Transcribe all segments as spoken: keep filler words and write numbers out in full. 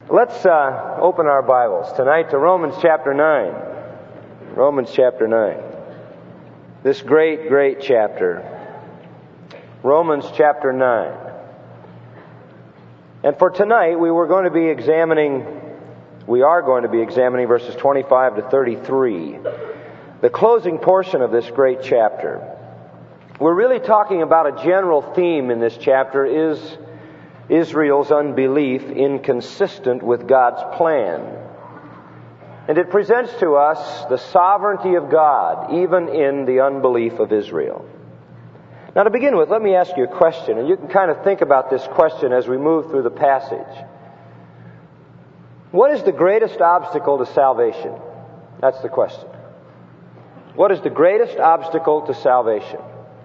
Let's uh, open our Bibles tonight to Romans chapter nine. Romans chapter nine. This great, great chapter. Romans chapter nine. And for tonight, we were going to be examining, we are going to be examining verses twenty-five to thirty-three. The closing portion of this great chapter. We're really talking about a general theme in this chapter is Israel's unbelief inconsistent with God's plan. And it presents to us the sovereignty of God, even in the unbelief of Israel. Now to begin with, let me ask you a question, and you can kind of think about this question as we move through the passage. What is the greatest obstacle to salvation? That's the question. What is the greatest obstacle to salvation?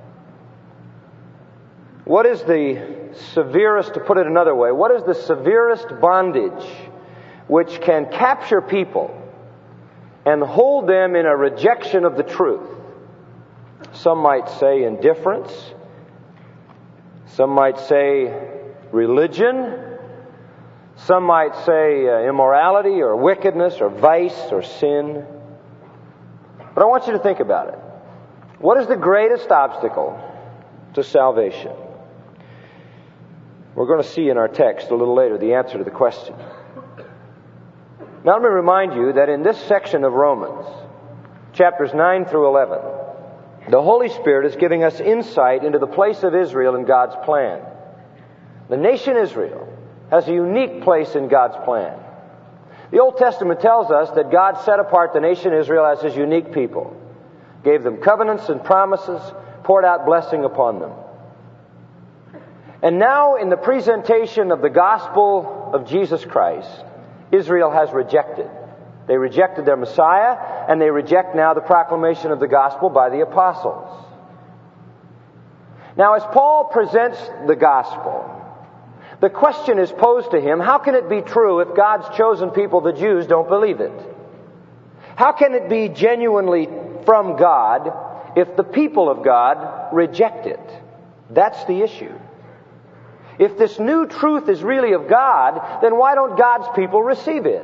What is the severest, to put it another way, what is the severest bondage which can capture people and hold them in a rejection of the truth? Some might say indifference. Some might say religion. Some might say uh, immorality or wickedness or vice or sin. But I want you to think about it. What is the greatest obstacle to salvation? We're going to see in our text a little later the answer to the question. Now let me remind you that in this section of Romans, chapters nine through eleven, the Holy Spirit is giving us insight into the place of Israel in God's plan. The nation Israel has a unique place in God's plan. The Old Testament tells us that God set apart the nation Israel as His unique people, gave them covenants and promises, poured out blessing upon them. And now in the presentation of the gospel of Jesus Christ, Israel has rejected. They rejected their Messiah, and they reject now the proclamation of the gospel by the apostles. Now as Paul presents the gospel, the question is posed to him, how can it be true if God's chosen people, the Jews, don't believe it? How can it be genuinely from God if the people of God reject it? That's the issue. If this new truth is really of God, then why don't God's people receive it?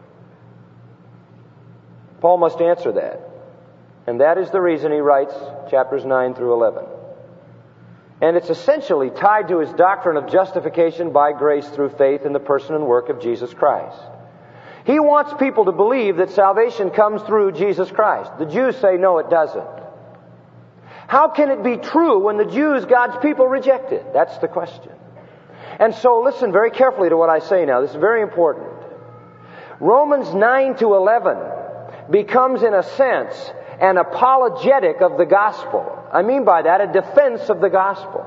Paul must answer that. And that is the reason he writes chapters nine through eleven. And it's essentially tied to his doctrine of justification by grace through faith in the person and work of Jesus Christ. He wants people to believe that salvation comes through Jesus Christ. The Jews say, no, it doesn't. How can it be true when the Jews, God's people, reject it? That's the question. And so listen very carefully to what I say now. This is very important. Romans nine to eleven becomes, in a sense, an apologetic of the gospel. I mean by that, a defense of the gospel.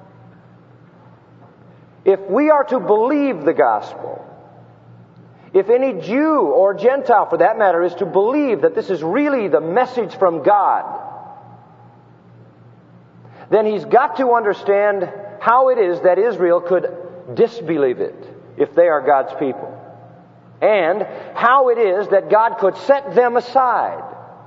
If we are to believe the gospel, if any Jew or Gentile, for that matter, is to believe that this is really the message from God, then he's got to understand how it is that Israel could disbelieve it if they are God's people, and how it is that God could set them aside.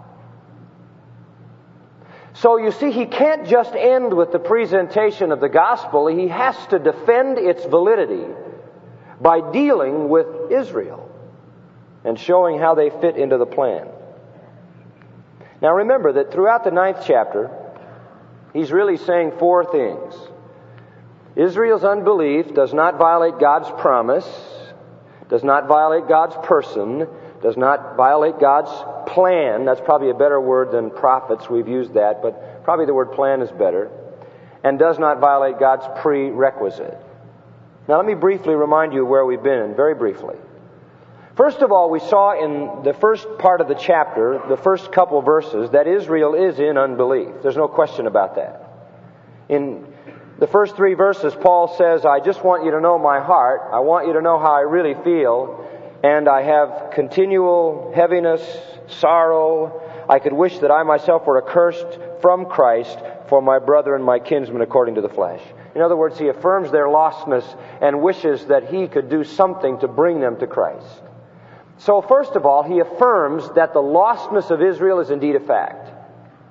So you see, he can't just end with the presentation of the gospel. He has to defend its validity by dealing with Israel and showing how they fit into the plan. Now remember that throughout the ninth chapter, he's really saying four things. Israel's unbelief does not violate God's promise, does not violate God's person, does not violate God's plan. That's probably a better word than prophets. We've used that, but probably the word plan is better. And does not violate God's prerequisite. Now let me briefly remind you where we've been, very briefly. First of all, we saw in the first part of the chapter, the first couple verses, that Israel is in unbelief. There's no question about that. In the first three verses, Paul says, I just want you to know my heart. I want you to know how I really feel. And I have continual heaviness, sorrow. I could wish that I myself were accursed from Christ for my brother and my kinsman according to the flesh. In other words, he affirms their lostness and wishes that he could do something to bring them to Christ. So first of all, he affirms that the lostness of Israel is indeed a fact.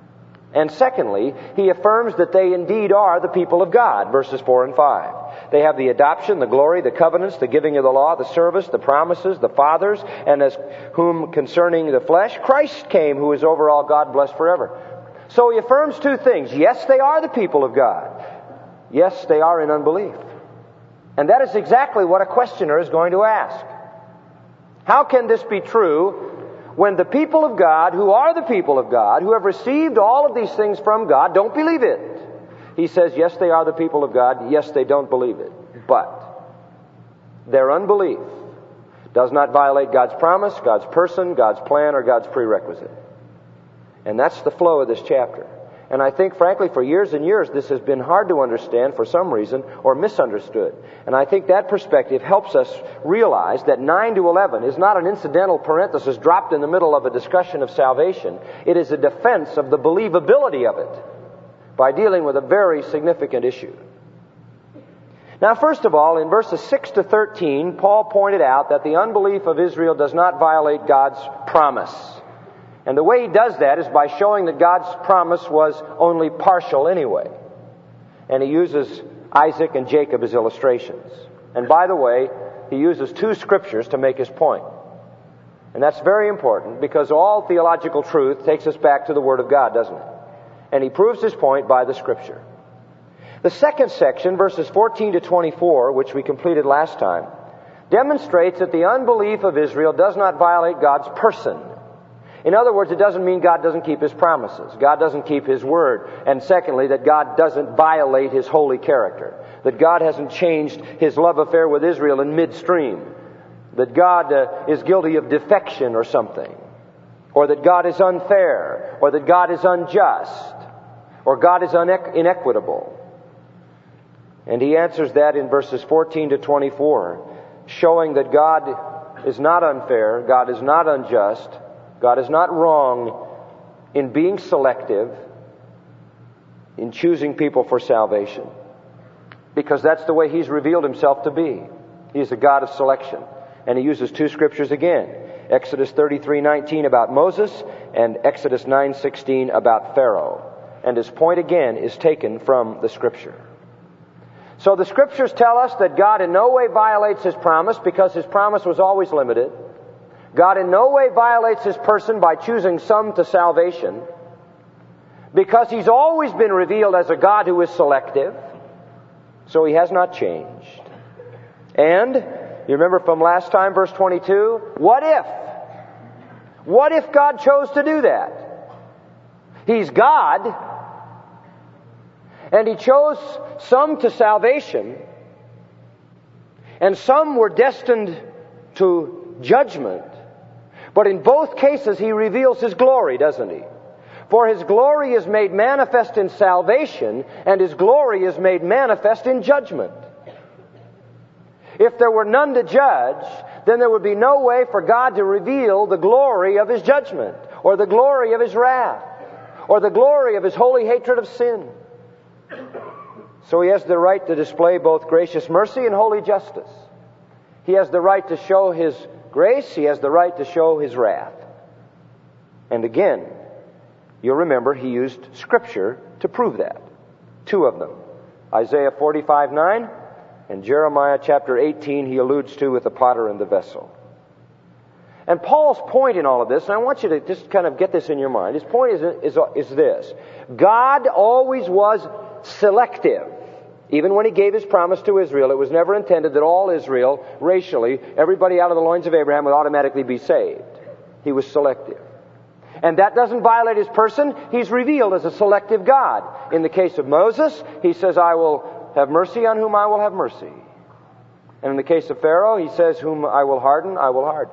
And secondly, he affirms that they indeed are the people of God, verses four and five. They have the adoption, the glory, the covenants, the giving of the law, the service, the promises, the fathers, and as whom concerning the flesh, Christ came, who is over all, God blessed forever. So he affirms two things. Yes, they are the people of God. Yes, they are in unbelief. And that is exactly what a questioner is going to ask. How can this be true when the people of God, who are the people of God, who have received all of these things from God, don't believe it? He says, yes, they are the people of God. Yes, they don't believe it. But their unbelief does not violate God's promise, God's person, God's plan, or God's prerequisite. And that's the flow of this chapter. And I think, frankly, for years and years, this has been hard to understand for some reason, or misunderstood. And I think that perspective helps us realize that nine to eleven is not an incidental parenthesis dropped in the middle of a discussion of salvation. It is a defense of the believability of it by dealing with a very significant issue. Now, first of all, in verses six to thirteen, Paul pointed out that the unbelief of Israel does not violate God's promise. And the way he does that is by showing that God's promise was only partial anyway. And he uses Isaac and Jacob as illustrations. And by the way, he uses two scriptures to make his point. And that's very important because all theological truth takes us back to the Word of God, doesn't it? And he proves his point by the Scripture. The second section, verses fourteen to twenty-four, which we completed last time, demonstrates that the unbelief of Israel does not violate God's person. In other words, it doesn't mean God doesn't keep His promises. God doesn't keep His word. And secondly, that God doesn't violate His holy character. That God hasn't changed His love affair with Israel in midstream. That God uh, is guilty of defection or something. Or that God is unfair. Or that God is unjust. Or God is unequ- inequitable. And he answers that in verses fourteen to twenty-four, showing that God is not unfair, God is not unjust, God is not wrong in being selective, in choosing people for salvation. Because that's the way He's revealed Himself to be. He's a God of selection. And he uses two scriptures again. Exodus thirty-three nineteen about Moses and Exodus nine sixteen about Pharaoh. And his point again is taken from the Scripture. So the Scriptures tell us that God in no way violates His promise because His promise was always limited. God in no way violates His person by choosing some to salvation because He's always been revealed as a God who is selective. So He has not changed. And, you remember from last time, verse twenty-two, what if? What if God chose to do that? He's God, and He chose some to salvation, and some were destined to judgment. But in both cases, He reveals His glory, doesn't He? For His glory is made manifest in salvation, and His glory is made manifest in judgment. If there were none to judge, then there would be no way for God to reveal the glory of His judgment, or the glory of His wrath, or the glory of His holy hatred of sin. So He has the right to display both gracious mercy and holy justice. He has the right to show His grace. He has the right to show His wrath. And again, you'll remember He used Scripture to prove that. Two of them. Isaiah forty-five nine and Jeremiah chapter eighteen He alludes to with the potter and the vessel. And Paul's point in all of this, and I want you to just kind of get this in your mind, his point is, is, is this. God always was selective. Even when He gave His promise to Israel, it was never intended that all Israel, racially, everybody out of the loins of Abraham would automatically be saved. He was selective. And that doesn't violate His person. He's revealed as a selective God. In the case of Moses, He says, I will have mercy on whom I will have mercy. And in the case of Pharaoh, He says, whom I will harden, I will harden.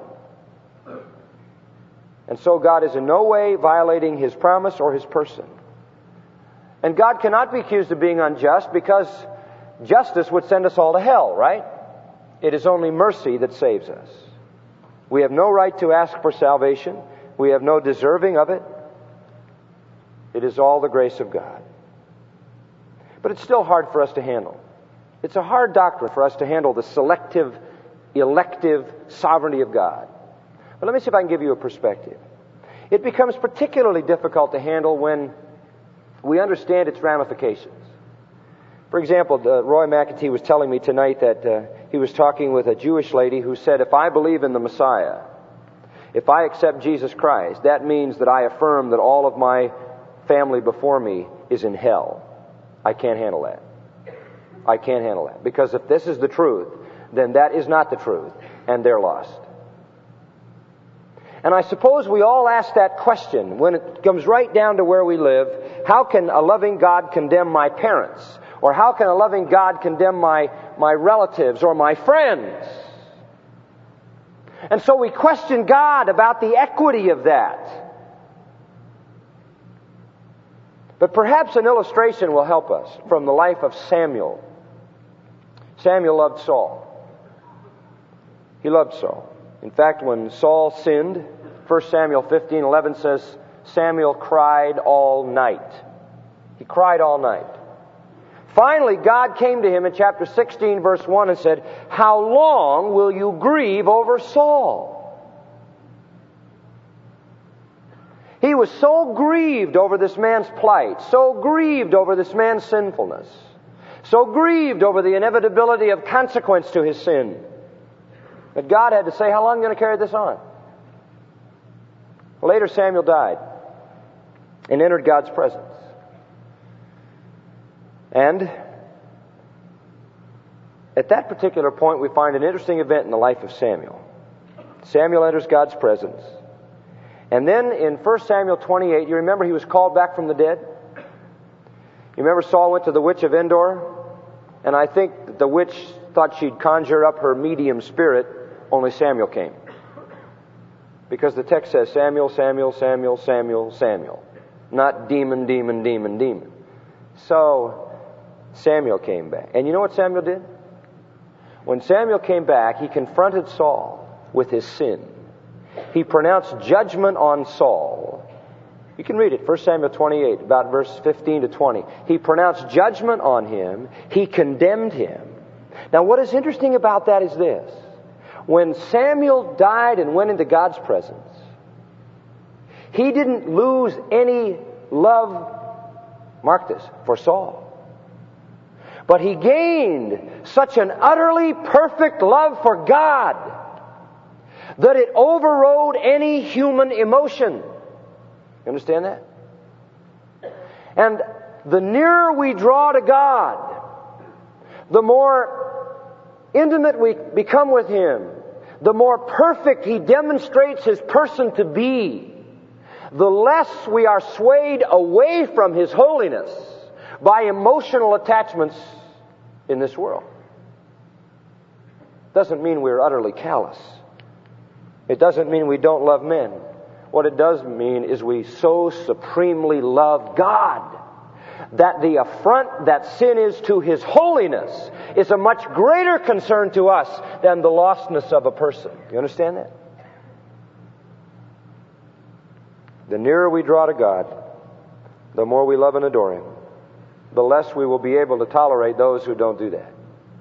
And so God is in no way violating His promise or His person. And God cannot be accused of being unjust because justice would send us all to hell, right? It is only mercy that saves us. We have no right to ask for salvation. We have no deserving of it. It is all the grace of God. But it's still hard for us to handle. It's a hard doctrine for us to handle the selective, elective sovereignty of God. But let me see if I can give you a perspective. It becomes particularly difficult to handle when we understand its ramifications. For example, uh, Roy McAtee was telling me tonight that uh, he was talking with a Jewish lady who said, if I believe in the Messiah, if I accept Jesus Christ, that means that I affirm that all of my family before me is in hell. I can't handle that. I can't handle that. Because if this is the truth, then that is not the truth, and they're lost. And I suppose we all ask that question when it comes right down to where we live. How can a loving God condemn my parents? Or how can a loving God condemn my, my relatives or my friends? And so we question God about the equity of that. But perhaps an illustration will help us from the life of Samuel. Samuel loved Saul. He loved Saul. In fact, when Saul sinned, First Samuel fifteen eleven says, Samuel cried all night. He cried all night. Finally, God came to him in chapter sixteen, verse one, and said, how long will you grieve over Saul? He was so grieved over this man's plight, so grieved over this man's sinfulness, so grieved over the inevitability of consequence to his sin, that God had to say, how long are you going to carry this on? Later, Samuel died and entered God's presence. And at that particular point, we find an interesting event in the life of Samuel. Samuel enters God's presence. And then in First Samuel twenty-eight, you remember he was called back from the dead? You remember Saul went to the witch of Endor? And I think the witch thought she'd conjure up her medium spirit, only Samuel came. Because the text says Samuel, Samuel, Samuel, Samuel, Samuel. Not demon, demon, demon, demon. So Samuel came back. And you know what Samuel did? When Samuel came back, he confronted Saul with his sin. He pronounced judgment on Saul. You can read it, First Samuel twenty-eight, about verse fifteen to twenty. He pronounced judgment on him. He condemned him. Now, what is interesting about that is this. When Samuel died and went into God's presence, he didn't lose any love, mark this, for Saul. But he gained such an utterly perfect love for God that it overrode any human emotion. You understand that? And the nearer we draw to God, the more intimate we become with Him, the more perfect He demonstrates His person to be, the less we are swayed away from His holiness by emotional attachments in this world. Doesn't mean we're utterly callous. It doesn't mean we don't love men. What it does mean is we so supremely love God that the affront that sin is to His holiness is a much greater concern to us than the lostness of a person. You understand that? The nearer we draw to God, the more we love and adore Him, the less we will be able to tolerate those who don't do that.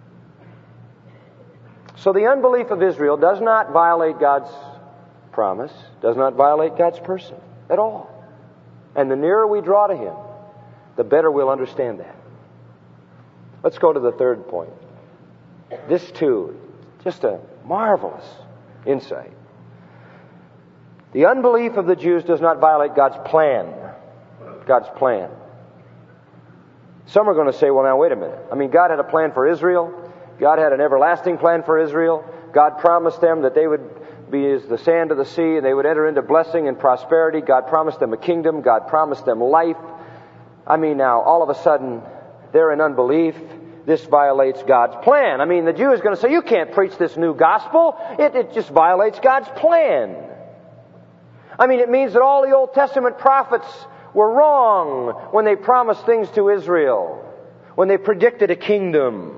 So the unbelief of Israel does not violate God's promise, does not violate God's person at all. And the nearer we draw to Him, the better we'll understand that. Let's go to the third point. This too, just a marvelous insight. The unbelief of the Jews does not violate God's plan. God's plan. Some are going to say, well, now wait a minute. I mean, God had a plan for Israel. God had an everlasting plan for Israel. God promised them that they would be as the sand of the sea and they would enter into blessing and prosperity. God promised them a kingdom. God promised them life. I mean, now, all of a sudden, they're in unbelief. This violates God's plan. I mean, the Jew is going to say, you can't preach this new gospel. It, it just violates God's plan. I mean, it means that all the Old Testament prophets were wrong when they promised things to Israel, when they predicted a kingdom.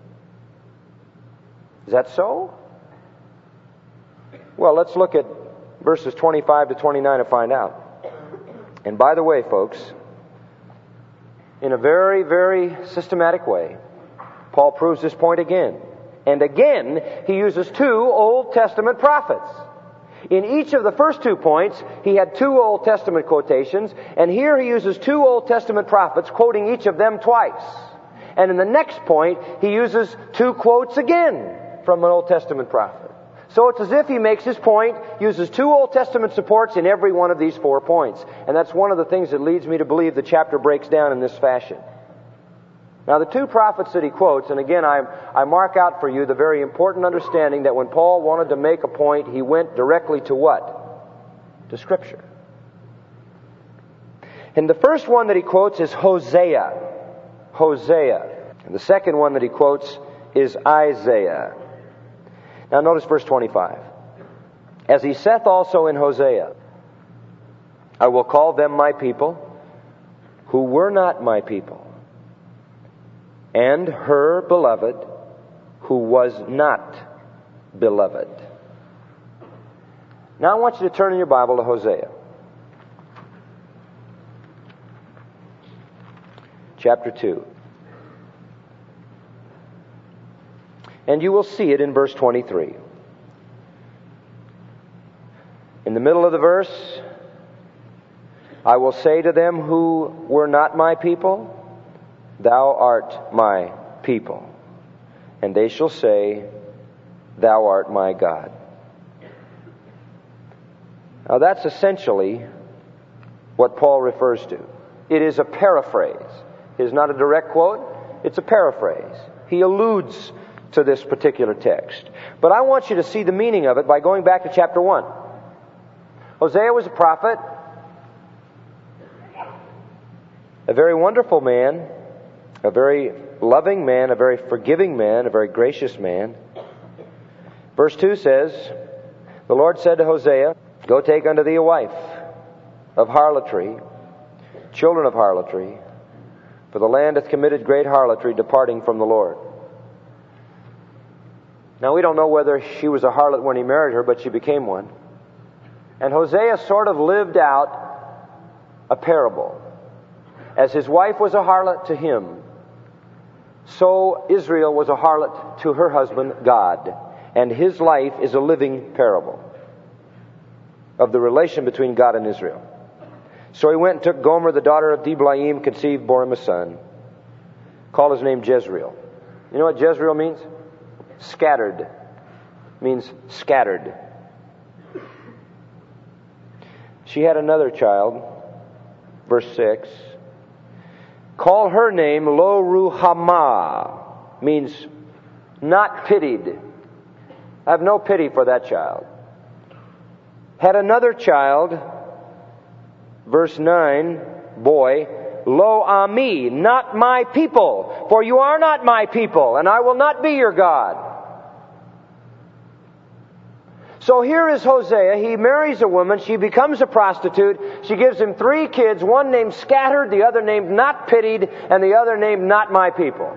Is that so? Well, let's look at verses twenty-five to twenty-nine and find out. And by the way, folks, in a very, very systematic way, Paul proves this point again. And again, he uses two Old Testament prophets. In each of the first two points, he had two Old Testament quotations, and here he uses two Old Testament prophets, quoting each of them twice. And in the next point, he uses two quotes again from an Old Testament prophet. So it's as if he makes his point, uses two Old Testament supports in every one of these four points. And that's one of the things that leads me to believe the chapter breaks down in this fashion. Now, the two prophets that he quotes, and again, I, I mark out for you the very important understanding that when Paul wanted to make a point, he went directly to what? To Scripture. And the first one that he quotes is Hosea. Hosea. And the second one that he quotes is Isaiah. Now notice verse twenty-five. As he saith also in Hosea, I will call them my people, who were not my people, and her beloved, who was not beloved. Now I want you to turn in your Bible to Hosea. Chapter two. And you will see it in verse twenty-three. In the middle of the verse, I will say to them who were not my people, Thou art my people. And they shall say, Thou art my God. Now that's essentially what Paul refers to. It is a paraphrase. It is not a direct quote. It's a paraphrase. He alludes to this particular text. But I want you to see the meaning of it by going back to chapter one. Hosea was a prophet, a very wonderful man, a very loving man, a very forgiving man, a very gracious man. Verse two says, The Lord said to Hosea, Go take unto thee a wife of harlotry, children of harlotry, for the land hath committed great harlotry, departing from the Lord. Now we don't know whether she was a harlot when he married her, but she became one. And Hosea sort of lived out a parable. As his wife was a harlot to him, so Israel was a harlot to her husband, God. And his life is a living parable of the relation between God and Israel. So he went and took Gomer, the daughter of Diblaim, conceived, bore him a son. Called his name Jezreel. You know what Jezreel means? Scattered. Means scattered. She had another child. Verse six. Call her name Lo Ruhamah. Means not pitied. I have no pity for that child. Had another child. Verse nine. Boy. Lo Ami. Not my people. For you are not my people. And I will not be your God. So here is Hosea. He marries a woman. She becomes a prostitute. She gives him three kids, one named Scattered, the other named Not Pitied, and the other named Not My People.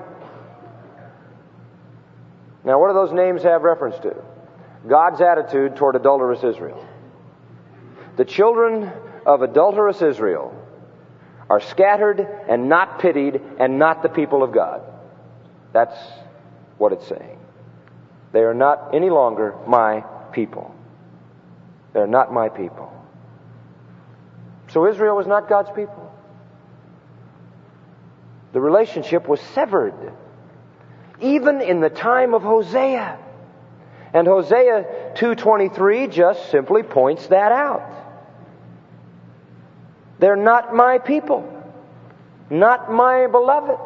Now, what do those names have reference to? God's attitude toward adulterous Israel. The children of adulterous Israel are scattered and not pitied and not the people of God. That's what it's saying. They are not any longer my people. They're not my people. So Israel was not God's people. The relationship was severed. Even in the time of Hosea. And Hosea two twenty-three just simply points that out. They're not my people. Not my beloved.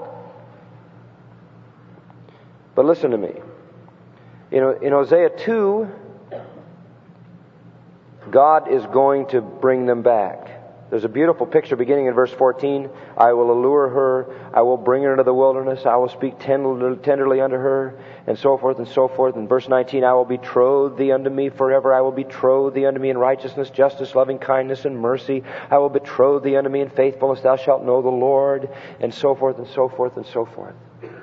But listen to me. You know, in Hosea two, God is going to bring them back. There's a beautiful picture beginning in verse fourteen. I will allure her. I will bring her into the wilderness. I will speak tenderly unto her, and so forth and so forth. In verse nineteen, I will betroth thee unto me forever. I will betroth thee unto me in righteousness, justice, loving kindness, and mercy. I will betroth thee unto me in faithfulness. Thou shalt know the Lord, and so forth and so forth and so forth.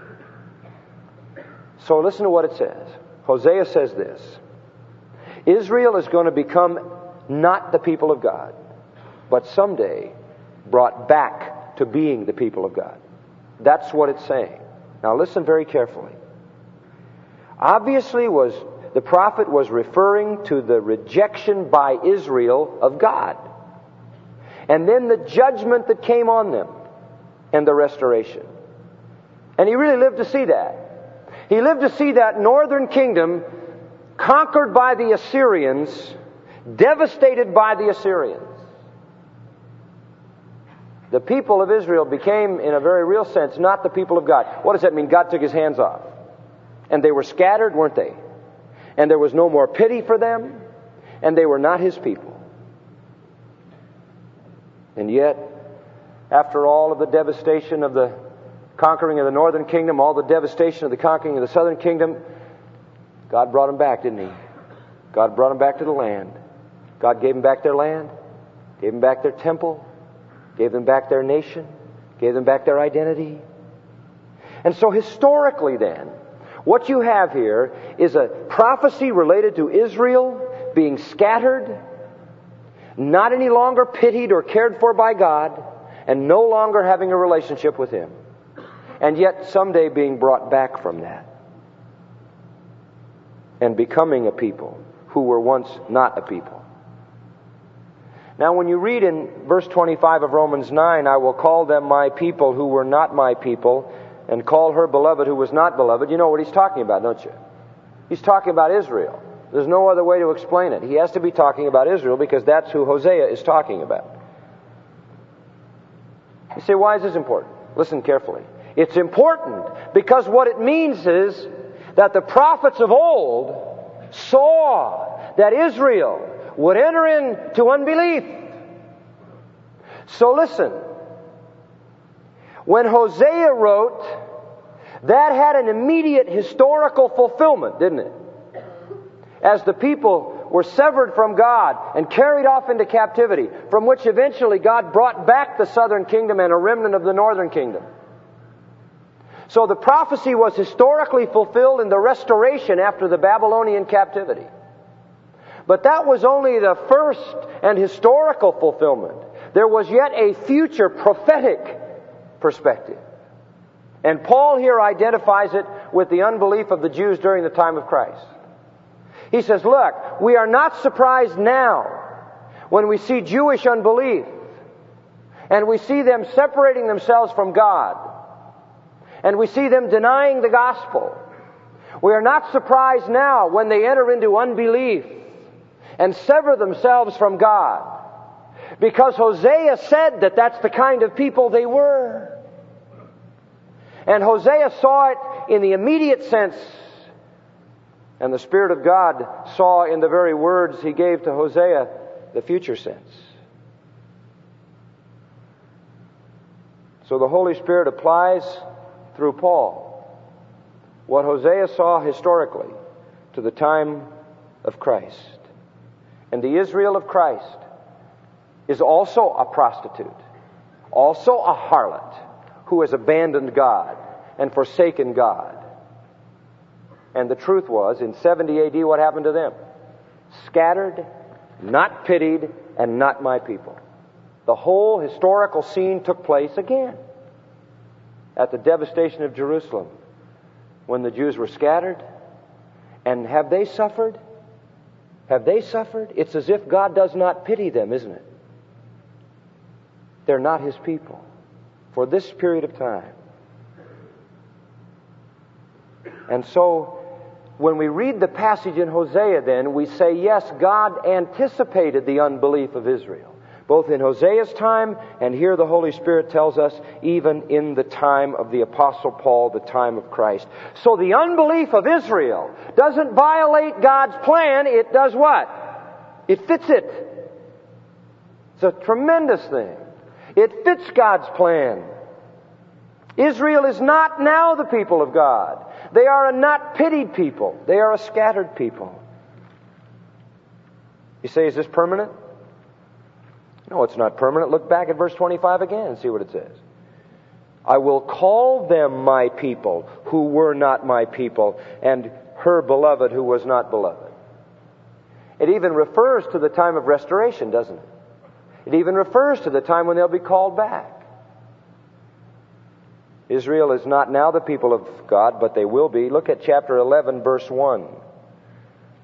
So listen to what it says. Hosea says this. Israel is going to become not the people of God, but someday brought back to being the people of God. That's what it's saying. Now listen very carefully. Obviously was the prophet was referring to the rejection by Israel of God. And then the judgment that came on them and the restoration. And he really lived to see that. He lived to see that northern kingdom conquered by the Assyrians, devastated by the Assyrians. The people of Israel became, in a very real sense, not the people of God. What does that mean? God took His hands off. And they were scattered, weren't they? And there was no more pity for them, and they were not His people. And yet, after all of the devastation of the conquering of the northern kingdom, all the devastation of the conquering of the southern kingdom, God brought them back, didn't He? God brought them back to the land. God gave them back their land, gave them back their temple, gave them back their nation, gave them back their identity. And so historically then, what you have here is a prophecy related to Israel being scattered, not any longer pitied or cared for by God, and no longer having a relationship with Him. And yet someday being brought back from that and becoming a people who were once not a people. Now when you read in verse twenty-five of Romans nine, I will call them my people who were not my people, and call her beloved who was not beloved, you know what he's talking about, don't you? He's talking about Israel. There's no other way to explain it. He has to be talking about Israel because that's who Hosea is talking about. You say, why is this important? Listen carefully. It's important because what it means is that the prophets of old saw that Israel would enter into unbelief. So listen, when Hosea wrote, that had an immediate historical fulfillment, didn't it? As the people were severed from God and carried off into captivity, from which eventually God brought back the southern kingdom and a remnant of the northern kingdom. So the prophecy was historically fulfilled in the restoration after the Babylonian captivity. But that was only the first and historical fulfillment. There was yet a future prophetic perspective. And Paul here identifies it with the unbelief of the Jews during the time of Christ. He says, look, we are not surprised now when we see Jewish unbelief and we see them separating themselves from God and we see them denying the gospel. We are not surprised now when they enter into unbelief and sever themselves from God, because Hosea said that that's the kind of people they were. And Hosea saw it in the immediate sense, and the Spirit of God saw in the very words he gave to Hosea the future sense. So the Holy Spirit applies through Paul what Hosea saw historically to the time of Christ. And the Israel of Christ is also a prostitute, also a harlot who has abandoned God and forsaken God. And the truth was, in seventy A D, what happened to them? Scattered, not pitied, and not my people. The whole historical scene took place again at the devastation of Jerusalem, when the Jews were scattered. And have they suffered? Have they suffered? It's as if God does not pity them, isn't it? They're not His people for this period of time. And so, when we read the passage in Hosea then, we say, yes, God anticipated the unbelief of Israel, both in Hosea's time, and here the Holy Spirit tells us, even in the time of the Apostle Paul, the time of Christ. So the unbelief of Israel doesn't violate God's plan, it does what? It fits it. It's a tremendous thing. It fits God's plan. Israel is not now the people of God. They are a not pitied people. They are a scattered people. You say, is this permanent? No, it's not permanent. Look back at verse twenty-five again and see what it says. I will call them my people who were not my people, and her beloved who was not beloved. It even refers to the time of restoration, doesn't it? It even refers to the time when they'll be called back. Israel is not now the people of God, but they will be. Look at chapter eleven, verse one.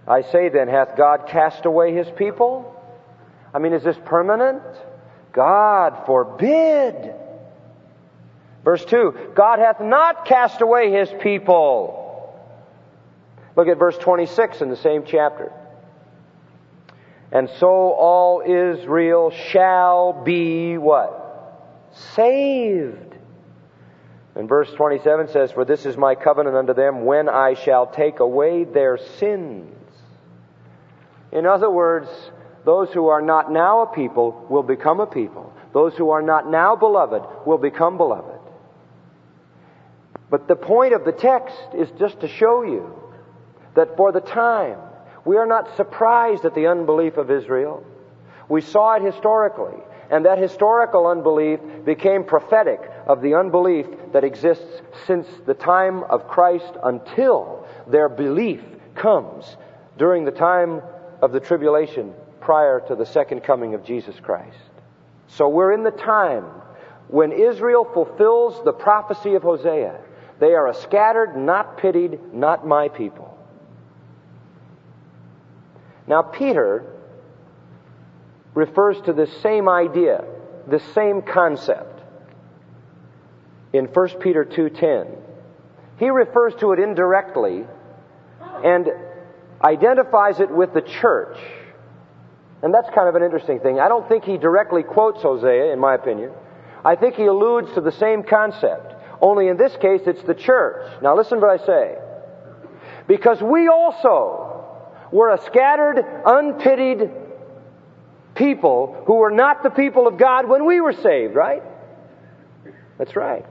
I say then, hath God cast away His people? I mean, is this permanent? God forbid. Verse two, God hath not cast away His people. Look at verse twenty-six in the same chapter. And so all Israel shall be what? Saved. And verse twenty-seven says, for this is my covenant unto them when I shall take away their sins. In other words, those who are not now a people will become a people. Those who are not now beloved will become beloved. But the point of the text is just to show you that for the time, we are not surprised at the unbelief of Israel. We saw it historically, and that historical unbelief became prophetic of the unbelief that exists since the time of Christ until their belief comes during the time of the tribulation prior to the second coming of Jesus Christ. So we're in the time when Israel fulfills the prophecy of Hosea. They are a scattered, not pitied, not my people. Now Peter refers to this same idea, this same concept in First Peter two ten. He refers to it indirectly and identifies it with the church. And that's kind of an interesting thing. I don't think he directly quotes Hosea, in my opinion. I think he alludes to the same concept. Only in this case, it's the church. Now listen to what I say. Because we also were a scattered, unpitied people who were not the people of God when we were saved, right? That's right.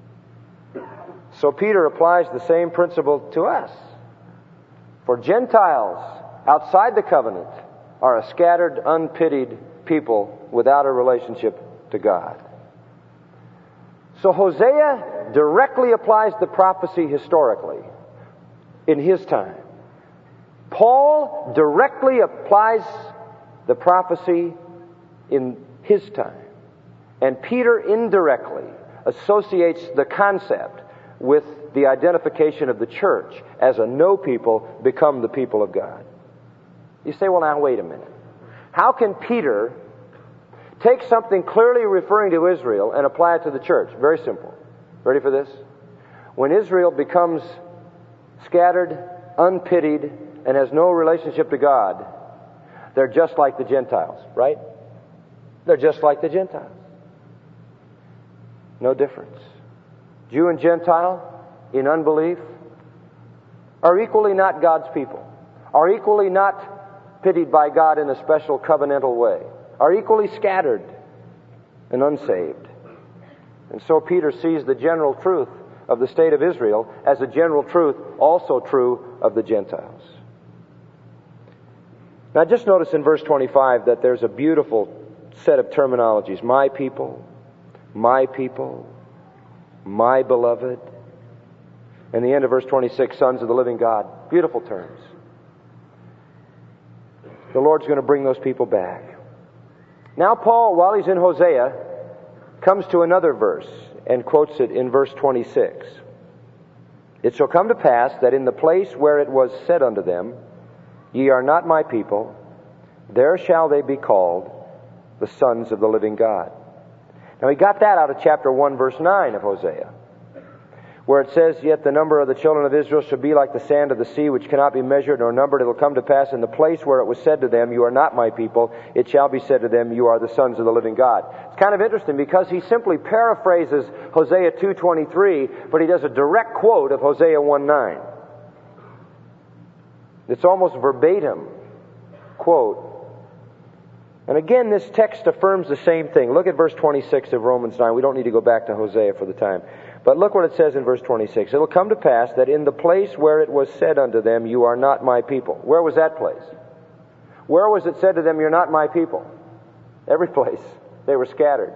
So Peter applies the same principle to us. For Gentiles outside the covenant are a scattered, unpitied people without a relationship to God. So Hosea directly applies the prophecy historically in his time. Paul directly applies the prophecy in his time. And Peter indirectly associates the concept with the identification of the church as a no people become the people of God. You say, well, now, wait a minute. How can Peter take something clearly referring to Israel and apply it to the church? Very simple. Ready for this? When Israel becomes scattered, unpitied, and has no relationship to God, they're just like the Gentiles, right? They're just like the Gentiles. No difference. Jew and Gentile in unbelief are equally not God's people, are equally not pitied by God in a special covenantal way, are equally scattered and unsaved. And so Peter sees the general truth of the state of Israel as a general truth also true of the Gentiles. Now just notice in verse twenty-five that there's a beautiful set of terminologies. My people, my people, my beloved. And the end of verse twenty-six, sons of the living God. Beautiful terms. The Lord's going to bring those people back. Now Paul, while he's in Hosea, comes to another verse and quotes it in verse twenty-six. It shall come to pass that in the place where it was said unto them, ye are not my people, there shall they be called the sons of the living God. Now we got that out of chapter one, verse nine of Hosea, where it says, yet the number of the children of Israel shall be like the sand of the sea, which cannot be measured nor numbered. It will come to pass in the place where it was said to them, you are not my people, it shall be said to them, you are the sons of the living God. It's kind of interesting because he simply paraphrases Hosea two twenty-three, but he does a direct quote of Hosea one nine. It's almost verbatim quote. And again, this text affirms the same thing. Look at verse twenty-six of Romans nine. We don't need to go back to Hosea for the time. But look what it says in verse twenty-six. It will come to pass that in the place where it was said unto them, you are not my people. Where was that place? Where was it said to them, you're not my people? Every place. They were scattered.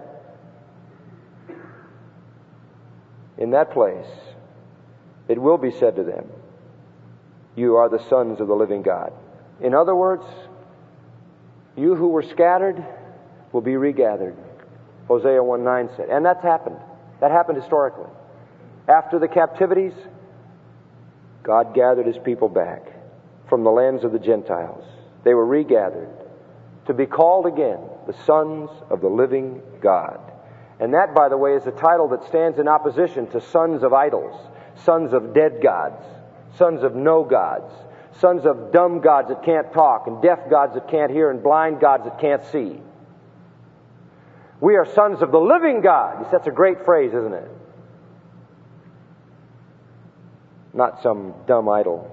In that place, it will be said to them, you are the sons of the living God. In other words, you who were scattered will be regathered. Hosea one nine said. And that's happened. That happened historically. After the captivities, God gathered His people back. from the lands of the Gentiles. They were regathered to be called again the sons of the living God. And that, by the way, is a title that stands in opposition to sons of idols, sons of dead gods, sons of no gods, sons of dumb gods that can't talk, and deaf gods that can't hear, and blind gods that can't see. We are sons of the living God. That's a great phrase, isn't it? Not some dumb idol.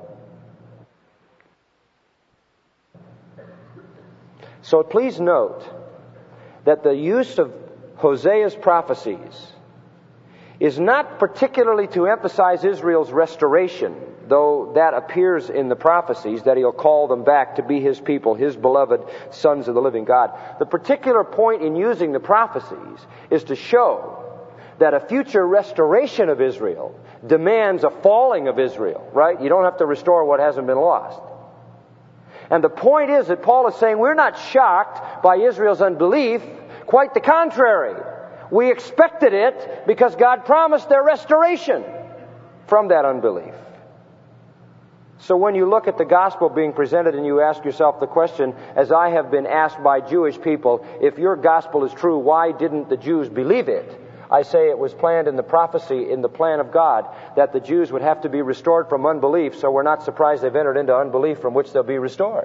So please note that the use of Hosea's prophecies is not particularly to emphasize Israel's restoration, though that appears in the prophecies, that He'll call them back to be His people, His beloved sons of the living God. The particular point in using the prophecies is to show that a future restoration of Israel demands a falling of Israel, right? You don't have to restore what hasn't been lost. And the point is that Paul is saying we're not shocked by Israel's unbelief. Quite the contrary. We expected it because God promised their restoration from that unbelief. So when you look at the gospel being presented and you ask yourself the question, as I have been asked by Jewish people, if your gospel is true, why didn't the Jews believe it? I say it was planned in the prophecy, in the plan of God, that the Jews would have to be restored from unbelief, so we're not surprised they've entered into unbelief from which they'll be restored.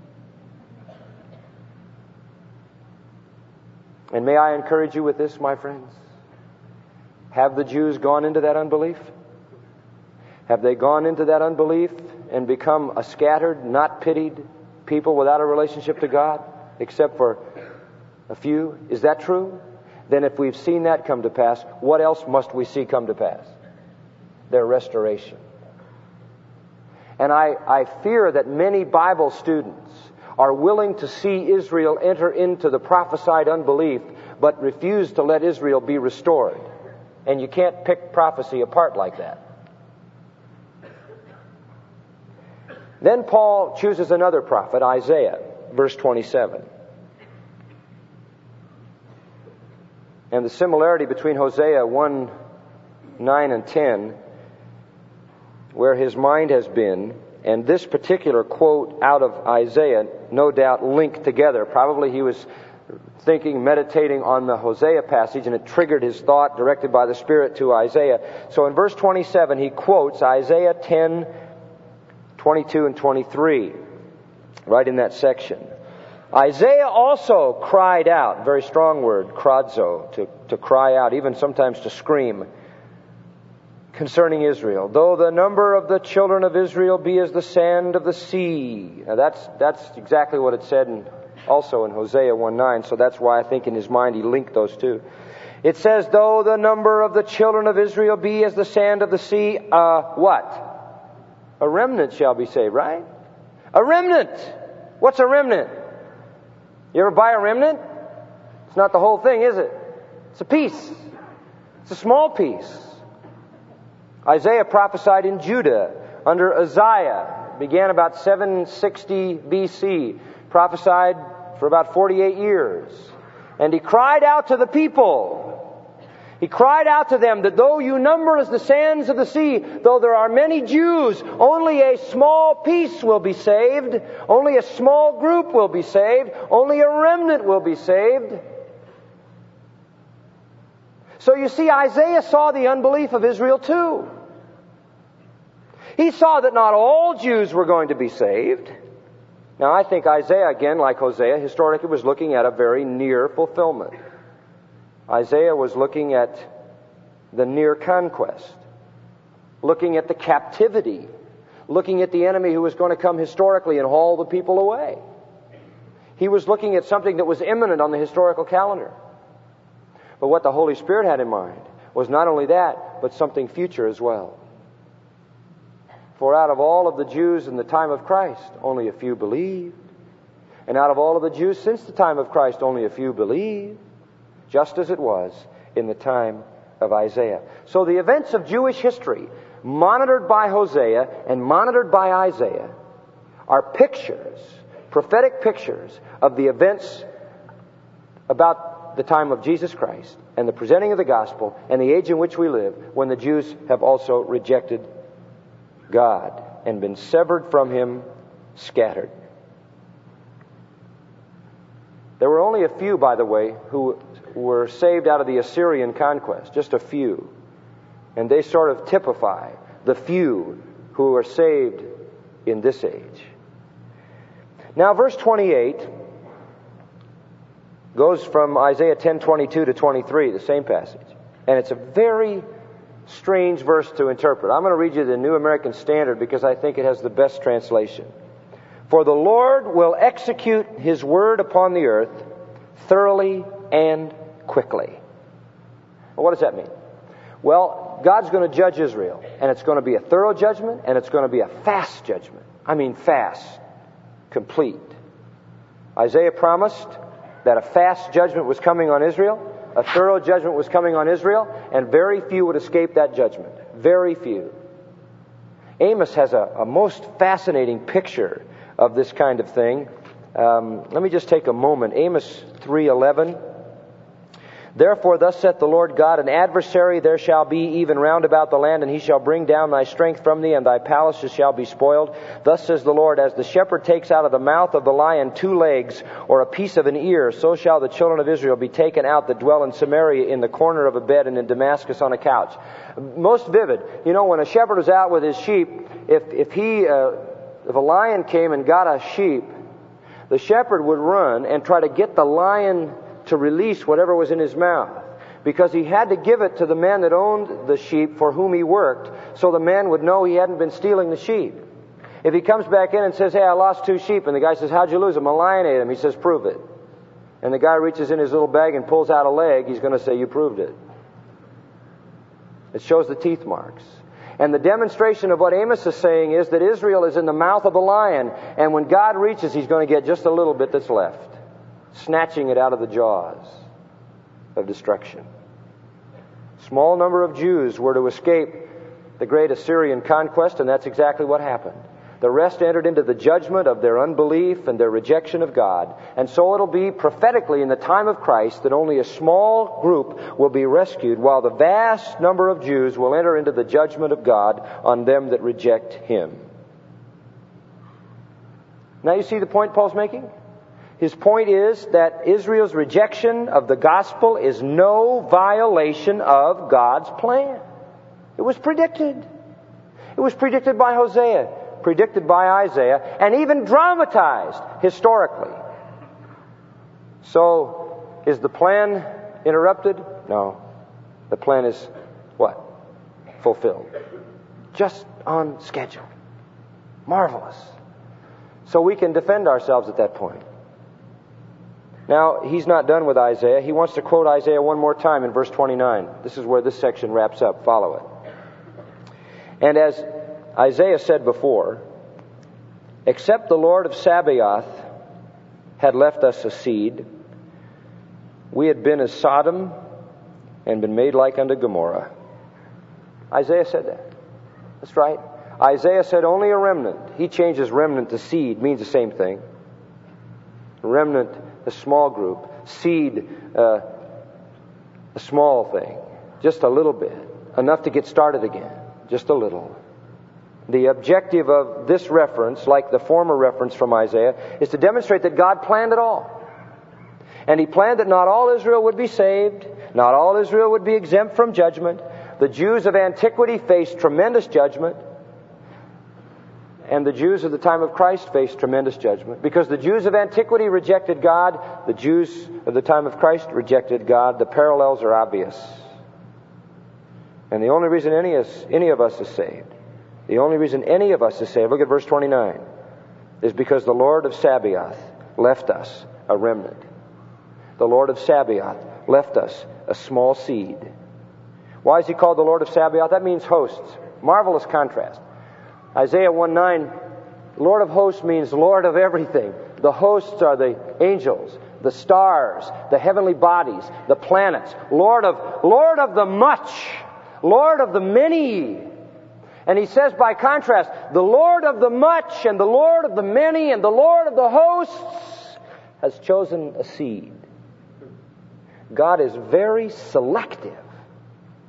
And may I encourage you with this, my friends? Have the Jews gone into that unbelief? Have they gone into that unbelief and become a scattered, not pitied people without a relationship to God, except for a few? Is that true? Then if we've seen that come to pass, what else must we see come to pass? Their restoration. And I, I fear that many Bible students are willing to see Israel enter into the prophesied unbelief, but refuse to let Israel be restored. And you can't pick prophecy apart like that. Then Paul chooses another prophet, Isaiah, verse twenty-seven. And the similarity between Hosea one, nine and ten, where his mind has been, and this particular quote out of Isaiah, no doubt linked together. Probably he was thinking, meditating on the Hosea passage, and it triggered his thought directed by the Spirit to Isaiah. So in verse twenty-seven, he quotes Isaiah ten, twenty-two and twenty-three, right in that section. Isaiah also cried out, very strong word, kradzo, to, to cry out, even sometimes to scream, concerning Israel. Though the number of the children of Israel be as the sand of the sea. Now that's, that's exactly what it said in, also in Hosea one nine, so that's why I think in his mind he linked those two. It says, though the number of the children of Israel be as the sand of the sea, uh, what? A remnant shall be saved, right? A remnant! What's a remnant? You ever buy a remnant? It's not the whole thing, is it? It's a piece. It's a small piece. Isaiah prophesied in Judah under Uzziah. Began about seven sixty B C. Prophesied for about forty-eight years. And he cried out to the people. He cried out to them that though you number as the sands of the sea, though there are many Jews, only a small piece will be saved. Only a small group will be saved. Only a remnant will be saved. So you see, Isaiah saw the unbelief of Israel too. He saw that not all Jews were going to be saved. Now I think Isaiah, again, like Hosea, historically was looking at a very near fulfillment. Isaiah was looking at the near conquest, looking at the captivity, looking at the enemy who was going to come historically and haul the people away. He was looking at something that was imminent on the historical calendar. But what the Holy Spirit had in mind was not only that, but something future as well. For out of all of the Jews in the time of Christ, only a few believed. And out of all of the Jews since the time of Christ, only a few believed. Just as it was in the time of Isaiah. So the events of Jewish history, monitored by Hosea and monitored by Isaiah, are pictures, prophetic pictures of the events about the time of Jesus Christ and the presenting of the gospel and the age in which we live, when the Jews have also rejected God and been severed from Him scattered. There were only a few, by the way, who were saved out of the Assyrian conquest, just a few. And they sort of typify the few who are saved in this age. Now, verse twenty-eight goes from Isaiah ten twenty-two to twenty-three, the same passage. And it's a very strange verse to interpret. I'm going to read you the New American Standard because I think it has the best translation. For the Lord will execute His word upon the earth thoroughly and quickly. Well, what does that mean? Well, God's going to judge Israel, and it's going to be a thorough judgment, and it's going to be a fast judgment. I mean fast, complete. Isaiah promised that a fast judgment was coming on Israel, a thorough judgment was coming on Israel, and very few would escape that judgment. Very few. Amos has a, a most fascinating picture of this kind of thing. Um, let me just take a moment. Amos three eleven. Therefore, thus saith the Lord God, an adversary there shall be even round about the land, and he shall bring down thy strength from thee, and thy palaces shall be spoiled. Thus says the Lord, as the shepherd takes out of the mouth of the lion two legs, or a piece of an ear, so shall the children of Israel be taken out that dwell in Samaria in the corner of a bed, and in Damascus on a couch. Most vivid. You know, when a shepherd was out with his sheep, if, if he, uh, if a lion came and got a sheep, the shepherd would run and try to get the lion to release whatever was in his mouth, because he had to give it to the man that owned the sheep for whom he worked, so the man would know he hadn't been stealing the sheep. If he comes back in and says, hey, I lost two sheep, and the guy says, how'd you lose them? A lion ate them. He says, prove it. And the guy reaches in his little bag and pulls out a leg, he's going to say, you proved it. It shows the teeth marks. And the demonstration of what Amos is saying is that Israel is in the mouth of a lion, and when God reaches, He's going to get just a little bit that's left, snatching it out of the jaws of destruction. Small number of Jews were to escape the great Assyrian conquest, and that's exactly what happened. The rest entered into the judgment of their unbelief and their rejection of God. And so it'll be prophetically in the time of Christ that only a small group will be rescued, while the vast number of Jews will enter into the judgment of God on them that reject Him. Now you see the point Paul's making? His point is that Israel's rejection of the gospel is no violation of God's plan. It was predicted. It was predicted by Hosea, predicted by Isaiah, and even dramatized historically. So, is the plan interrupted? No. The plan is what? Fulfilled. Just on schedule. Marvelous. So we can defend ourselves at that point. Now, he's not done with Isaiah. He wants to quote Isaiah one more time in verse twenty-nine. This is where this section wraps up. Follow it. And as Isaiah said before, except the Lord of Sabaoth had left us a seed, we had been as Sodom and been made like unto Gomorrah. Isaiah said that. That's right. Isaiah said only a remnant. He changes remnant to seed, means the same thing. Remnant, a small group. Seed, uh, a small thing. Just a little bit. Enough to get started again. Just a little. The objective of this reference, like the former reference from Isaiah, is to demonstrate that God planned it all. And He planned that not all Israel would be saved. Not all Israel would be exempt from judgment. The Jews of antiquity faced tremendous judgment. And the Jews of the time of Christ faced tremendous judgment. Because the Jews of antiquity rejected God, the Jews of the time of Christ rejected God. The parallels are obvious. And the only reason any, is, any of us is saved, the only reason any of us is saved, look at verse twenty-nine, is because the Lord of Sabaoth left us a remnant. The Lord of Sabaoth left us a small seed. Why is He called the Lord of Sabaoth? That means hosts. Marvelous contrast. Isaiah one nine, Lord of hosts means Lord of everything. The hosts are the angels, the stars, the heavenly bodies, the planets. Lord of, Lord of the much, Lord of the many. And He says by contrast, the Lord of the much and the Lord of the many and the Lord of the hosts has chosen a seed. God is very selective.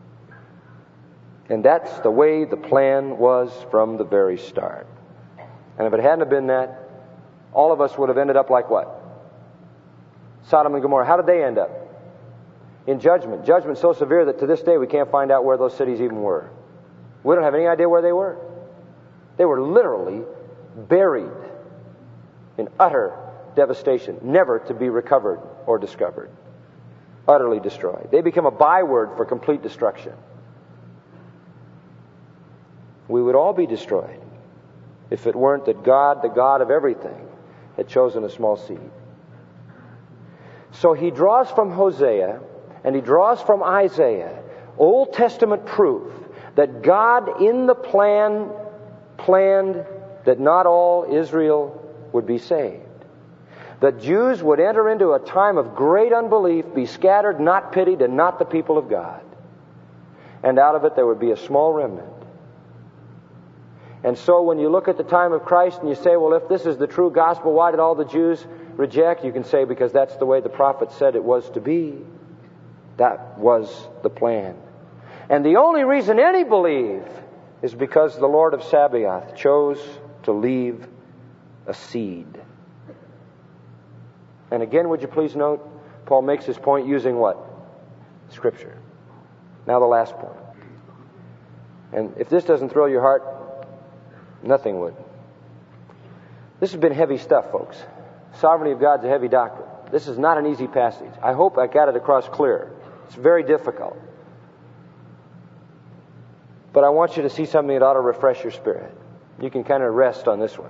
And that's the way the plan was from the very start. And if it hadn't have been that, all of us would have ended up like what? Sodom and Gomorrah. How did they end up? In judgment. Judgment so severe that to this day we can't find out where those cities even were. We don't have any idea where they were. They were literally buried in utter devastation, never to be recovered or discovered. Utterly destroyed. They become a byword for complete destruction. We would all be destroyed if it weren't that God, the God of everything, had chosen a small seed. So he draws from Hosea and he draws from Isaiah Old Testament proof that God in the plan planned that not all Israel would be saved. That Jews would enter into a time of great unbelief, be scattered, not pitied, and not the people of God. And out of it there would be a small remnant. And so when you look at the time of Christ and you say, well, if this is the true gospel, why did all the Jews reject? You can say, because that's the way the prophet said it was to be. That was the plan. And the only reason any believe is because the Lord of Sabaoth chose to leave a seed. And again, would you please note, Paul makes his point using what? Scripture. Now the last point. And if this doesn't thrill your heart, nothing would. This has been heavy stuff, folks. Sovereignty of God's a heavy doctrine. This is not an easy passage. I hope I got it across clear. It's very difficult. But I want you to see something that ought to refresh your spirit. You can kind of rest on this one.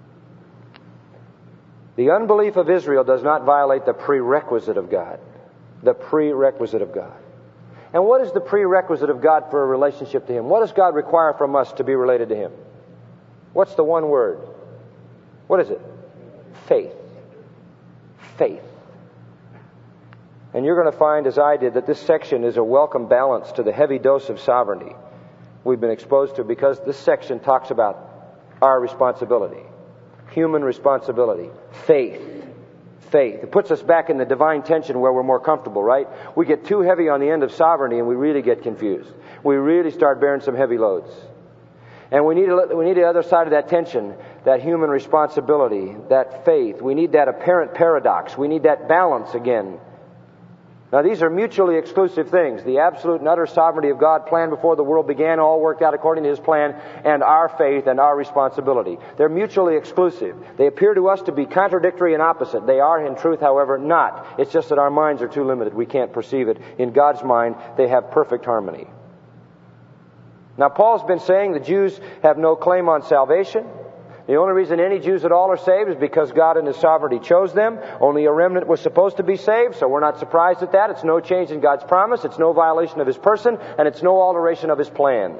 The unbelief of Israel does not violate the prerequisite of God. The prerequisite of God. And what is the prerequisite of God for a relationship to Him? What does God require from us to be related to Him? What's the one word? What is it? Faith. Faith. And you're going to find, as I did, that this section is a welcome balance to the heavy dose of sovereignty we've been exposed to, because this section talks about our responsibility. Human responsibility. Faith. Faith. It puts us back in the divine tension where we're more comfortable, right? We get too heavy on the end of sovereignty and we really get confused. We really start bearing some heavy loads. And we need, we need the other side of that tension, that human responsibility, that faith. We need that apparent paradox. We need that balance again. Now, these are mutually exclusive things. The absolute and utter sovereignty of God, planned before the world began, all worked out according to His plan, and our faith and our responsibility. They're mutually exclusive. They appear to us to be contradictory and opposite. They are, in truth, however, not. It's just that our minds are too limited. We can't perceive it. In God's mind, they have perfect harmony. Now, Paul's been saying the Jews have no claim on salvation. The only reason any Jews at all are saved is because God in His sovereignty chose them. Only a remnant was supposed to be saved, so we're not surprised at that. It's no change in God's promise. It's no violation of His person, and it's no alteration of His plan.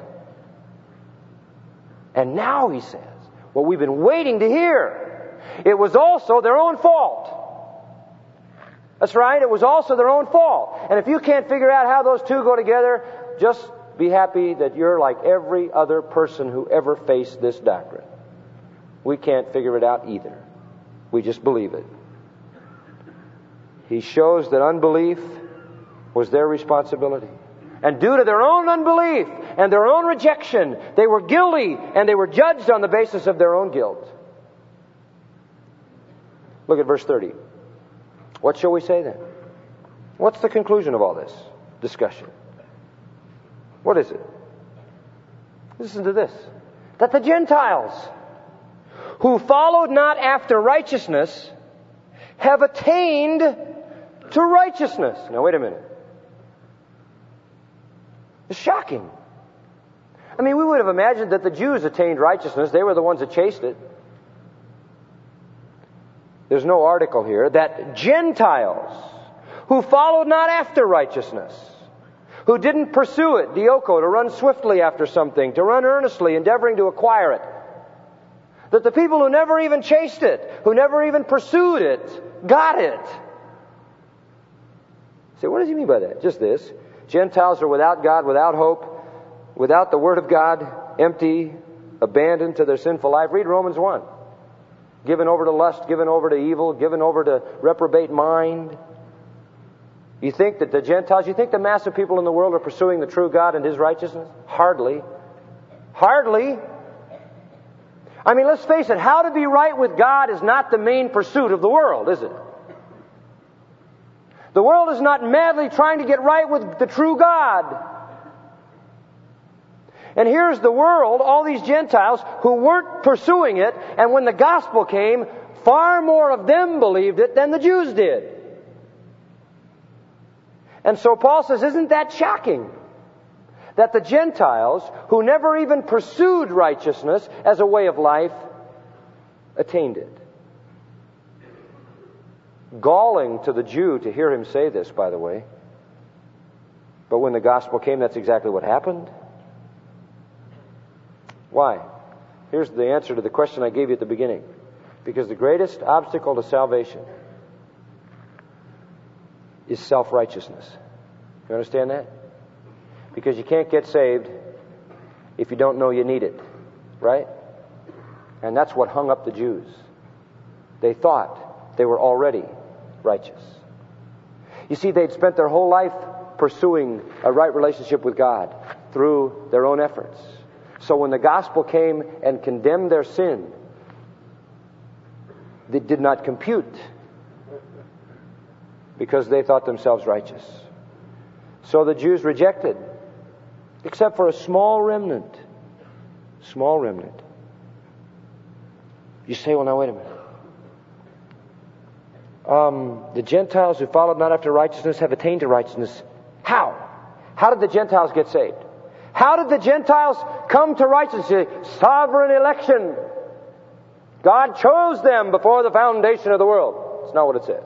And now he says, what we've been waiting to hear, it was also their own fault. That's right, it was also their own fault. And if you can't figure out how those two go together, just be happy that you're like every other person who ever faced this doctrine. We can't figure it out either. We just believe it. He shows that unbelief was their responsibility. And due to their own unbelief and their own rejection, they were guilty and they were judged on the basis of their own guilt. Look at verse thirty. What shall we say then? What's the conclusion of all this discussion? What is it? Listen to this. That the Gentiles, who followed not after righteousness, have attained to righteousness. Now wait a minute. It's shocking. I mean, we would have imagined that the Jews attained righteousness. They were the ones that chased it. There's no article here. That Gentiles, who followed not after righteousness, who didn't pursue it, dioko, to run swiftly after something, to run earnestly, endeavoring to acquire it, that the people who never even chased it, who never even pursued it, got it. So what does he mean by that? Just this. Gentiles are without God, without hope, without the Word of God, empty, abandoned to their sinful life. Read Romans one. Given over to lust, given over to evil, given over to reprobate mind. You think that the Gentiles, you think the mass of people in the world are pursuing the true God and His righteousness? Hardly. Hardly. I mean, let's face it, how to be right with God is not the main pursuit of the world, is it? The world is not madly trying to get right with the true God. And here's the world, all these Gentiles who weren't pursuing it, and when the gospel came, far more of them believed it than the Jews did. And so Paul says, isn't that shocking? That the Gentiles, who never even pursued righteousness as a way of life, attained it. Galling to the Jew to hear him say this, by the way. But when the gospel came, that's exactly what happened. Why? Here's the answer to the question I gave you at the beginning. Because the greatest obstacle to salvation is self-righteousness. You understand that? Because you can't get saved if you don't know you need it. Right? And that's what hung up the Jews. They thought they were already righteous. You see, they'd spent their whole life pursuing a right relationship with God through their own efforts. So when the gospel came and condemned their sin, they did not compute because they thought themselves righteous. So the Jews rejected, except for a small remnant. Small remnant. You say, well, now wait a minute. Um, the Gentiles who followed not after righteousness have attained to righteousness. How? How did the Gentiles get saved? How did the Gentiles come to righteousness? Sovereign election. God chose them before the foundation of the world. That's not what it says.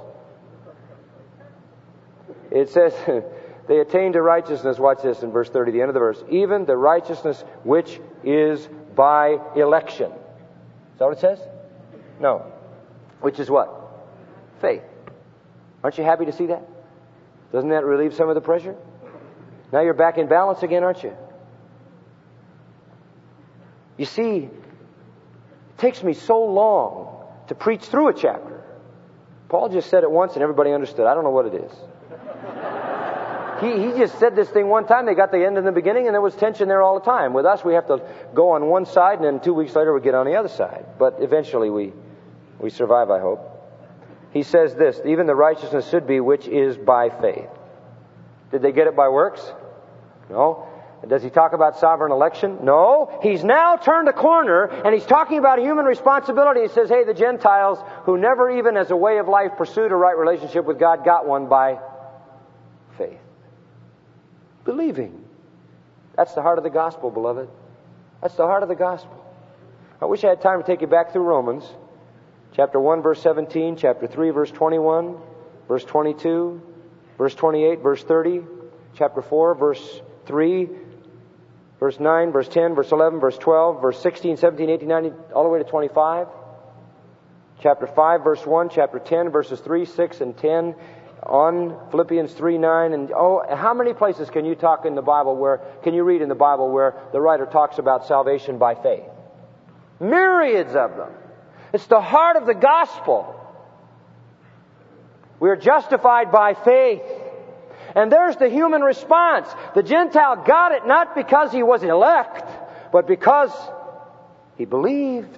It says they attained to righteousness. Watch this in verse thirty, the end of the verse. Even the righteousness which is by election. Is that what it says? No. Which is what? Faith. Aren't you happy to see that? Doesn't that relieve some of the pressure? Now you're back in balance again, aren't you? You see, it takes me so long to preach through a chapter. Paul just said it once and everybody understood. I don't know what it is. He, he just said this thing one time. They got the end in the beginning and there was tension there all the time. With us, we have to go on one side and then two weeks later we get on the other side. But eventually we, we survive, I hope. He says this, even the righteousness should be which is by faith. Did they get it by works? No. Does he talk about sovereign election? No. He's now turned a corner and he's talking about human responsibility. He says, hey, the Gentiles who never even as a way of life pursued a right relationship with God got one by faith. Believing. That's the heart of the gospel, beloved. That's the heart of the gospel. I wish I had time to take you back through Romans. Chapter one, verse seventeen, chapter three, verse twenty-one, verse twenty-two, verse twenty-eight, verse thirty, chapter four, verse three, verse nine, verse ten, verse eleven, verse twelve, verse sixteen, seventeen, eighteen, nineteen, all the way to twenty-five. Chapter five, verse one, chapter ten, verses three, six, and ten, on Philippians three, nine, and oh, how many places can you talk in the Bible where, can you read in the Bible where the writer talks about salvation by faith? Myriads of them. It's the heart of the gospel. We are justified by faith. And there's the human response. The Gentile got it not because he was elect, but because he believed.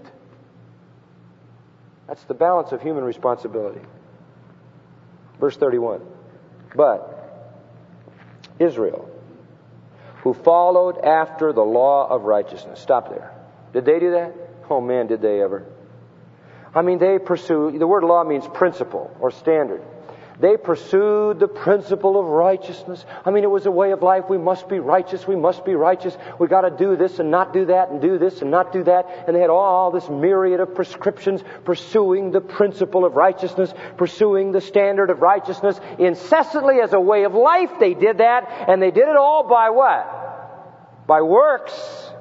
That's the balance of human responsibility. Verse thirty-one. But Israel, who followed after the law of righteousness. Stop there. Did they do that? Oh man, did they ever. I mean, they pursued, the word law means principle or standard. They pursued the principle of righteousness. I mean, it was a way of life. We must be righteous. We must be righteous. We got to do this and not do that and do this and not do that. And they had all this myriad of prescriptions pursuing the principle of righteousness, pursuing the standard of righteousness incessantly as a way of life. They did that, and they did it all by what? By works.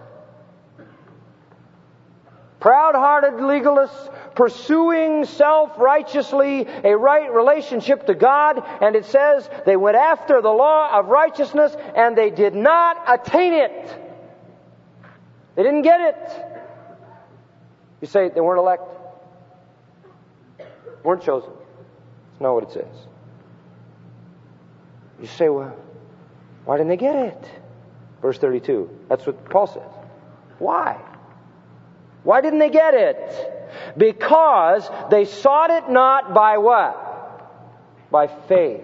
Proud-hearted legalists pursuing self-righteously a right relationship to God, and it says they went after the law of righteousness and they did not attain it. They didn't get it. You say they weren't elect, weren't chosen. That's not what it says. You say, well, why didn't they get it? Verse thirty-two. That's what Paul says. Why? Why didn't they get it? Because they sought it not by what? By faith.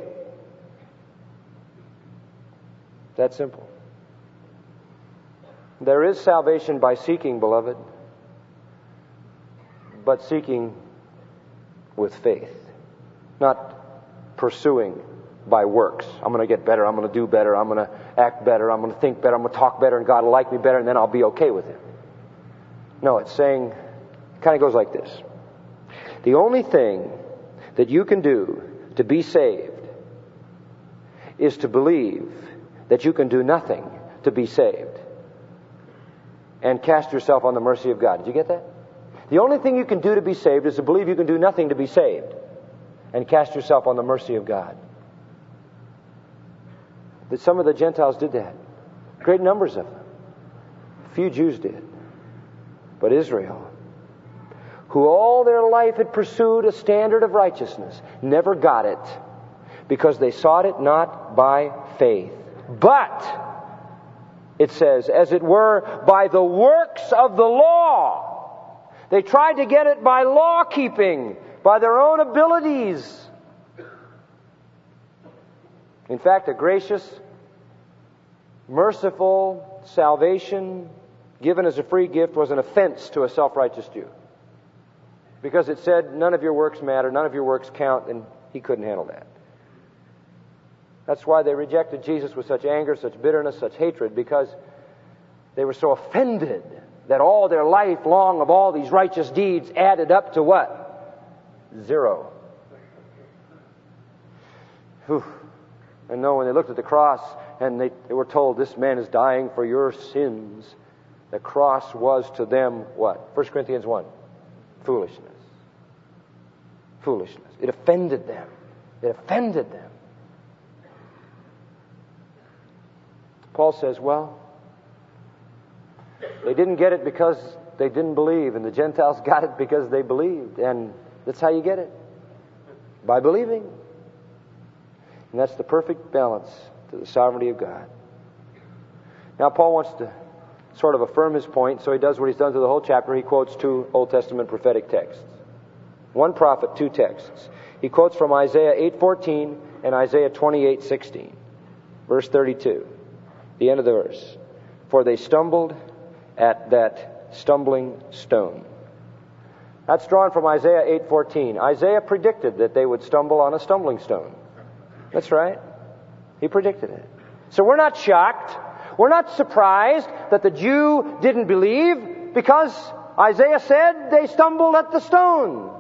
That simple. There is salvation by seeking, beloved, but seeking with faith, not pursuing by works. I'm going to get better, I'm going to do better, I'm going to act better, I'm going to think better, I'm going to talk better, and God will like me better, and then I'll be okay with Him. No, it's saying, it kind of goes like this. The only thing that you can do to be saved is to believe that you can do nothing to be saved and cast yourself on the mercy of God. Did you get that? The only thing you can do to be saved is to believe you can do nothing to be saved and cast yourself on the mercy of God. That some of the Gentiles did that. Great numbers of them. Few Jews did. But Israel, who all their life had pursued a standard of righteousness, never got it because they sought it not by faith. But, it says, as it were, by the works of the law. They tried to get it by law keeping, by their own abilities. In fact, a gracious, merciful salvation given as a free gift was an offense to a self-righteous Jew. Because it said, none of your works matter, none of your works count, and he couldn't handle that. That's why they rejected Jesus with such anger, such bitterness, such hatred, because they were so offended that all their life long of all these righteous deeds added up to what? Zero. Whew. And no, when they looked at the cross and they, they were told, this man is dying for your sins, the cross was to them what? First Corinthians one. Foolishness. Foolishness. It offended them. It offended them. Paul says, well, they didn't get it because they didn't believe, and the Gentiles got it because they believed. And that's how you get it. By believing. And that's the perfect balance to the sovereignty of God. Now, Paul wants to sort of affirm his point, so he does what he's done through the whole chapter. He quotes two Old Testament prophetic texts. One prophet, two texts. He quotes from Isaiah eight fourteen and Isaiah twenty-eight sixteen. Verse thirty-two. The end of the verse. For they stumbled at that stumbling stone. That's drawn from Isaiah eight fourteen. Isaiah predicted that they would stumble on a stumbling stone. That's right. He predicted it. So we're not shocked. We're not surprised that the Jew didn't believe because Isaiah said they stumbled at the stone.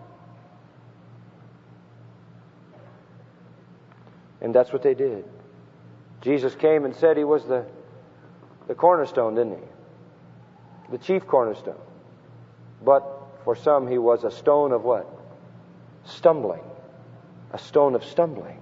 And that's what they did. Jesus came and said he was the, the cornerstone, didn't he? The chief cornerstone. But for some he was a stone of what? Stumbling. A stone of stumbling.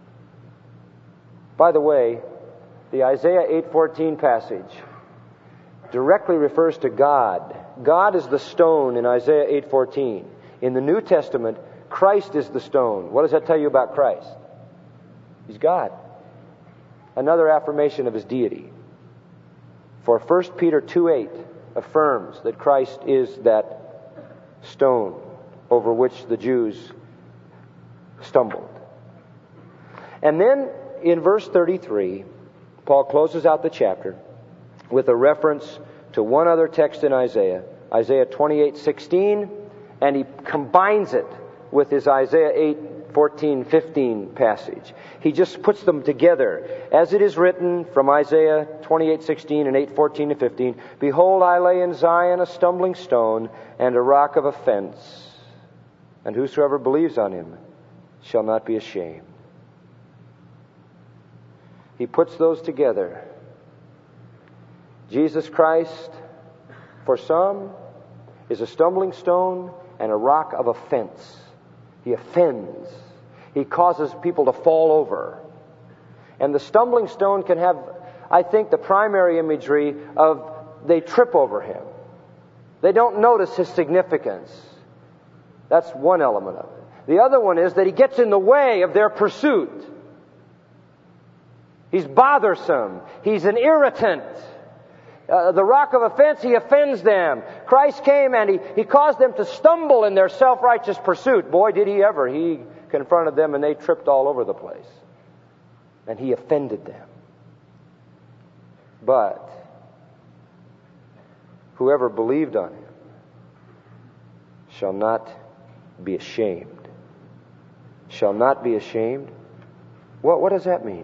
By the way, the Isaiah eight fourteen passage directly refers to God. God is the stone in Isaiah eight fourteen. In the New Testament, Christ is the stone. What does that tell you about Christ? He's God. Another affirmation of His deity. For First Peter two eight affirms that Christ is that stone over which the Jews stumbled. And then in verse thirty-three, Paul closes out the chapter with a reference to one other text in Isaiah, Isaiah twenty-eight sixteen, and he combines it with his Isaiah eight fourteen fifteen passage. He just puts them together. As it is written from Isaiah twenty-eight sixteen and eight fourteen to fifteen, behold, I lay in Zion a stumbling stone and a rock of offense, and whosoever believes on him shall not be ashamed. He puts those together. Jesus Christ, for some, is a stumbling stone and a rock of offense. He offends. He causes people to fall over. And the stumbling stone can have, I think, the primary imagery of they trip over him. They don't notice his significance. That's one element of it. The other one is that he gets in the way of their pursuit. He's bothersome. He's an irritant. uh, the rock of offense, He offends them. Christ came and he, he caused them to stumble in their self-righteous pursuit. Boy, did He ever. He confronted them and they tripped all over the place. And He offended them. But whoever believed on Him shall not be ashamed. Shall not be ashamed. What, what does that mean?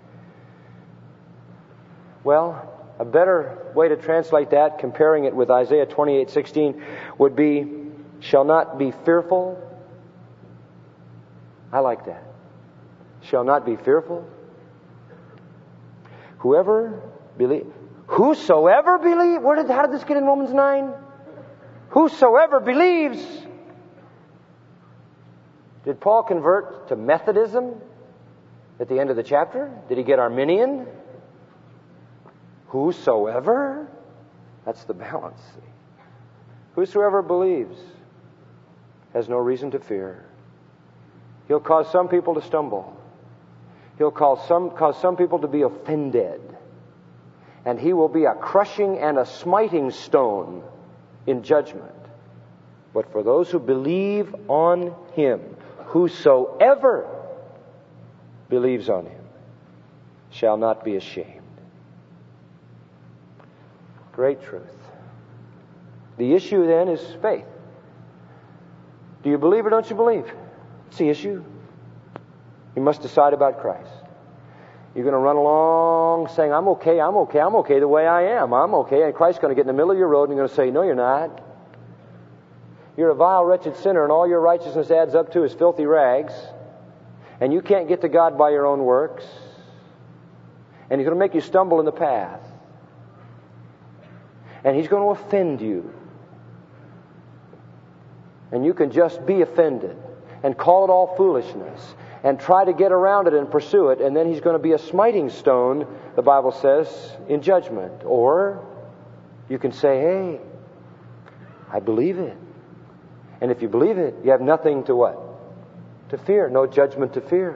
Well, a better way to translate that, comparing it with Isaiah twenty-eight sixteen, would be, shall not be fearful. I like that. Shall not be fearful. Whoever believe, whosoever believe. Where did how did this get in Romans nine? Whosoever believes. Did Paul convert to Methodism at the end of the chapter? Did he get Arminian? Whosoever? That's the balance. Whosoever believes has no reason to fear. He'll cause some people to stumble. He'll cause some, cause some people to be offended. And He will be a crushing and a smiting stone in judgment. But for those who believe on Him, whosoever believes on Him shall not be ashamed. Great truth. The issue then is faith. Do you believe or don't you believe? It's the issue. You must decide about Christ. You're going to run along saying, I'm okay, I'm okay, I'm okay the way I am. I'm okay. And Christ's going to get in the middle of your road and you're going to say, no, you're not. You're a vile, wretched sinner, and all your righteousness adds up to is filthy rags. And you can't get to God by your own works. And He's going to make you stumble in the path. And He's going to offend you. And you can just be offended and call it all foolishness and try to get around it and pursue it, and then He's going to be a smiting stone, the Bible says, in judgment. Or you can say, hey, I believe it. And if you believe it, you have nothing to what? To fear. No judgment to fear.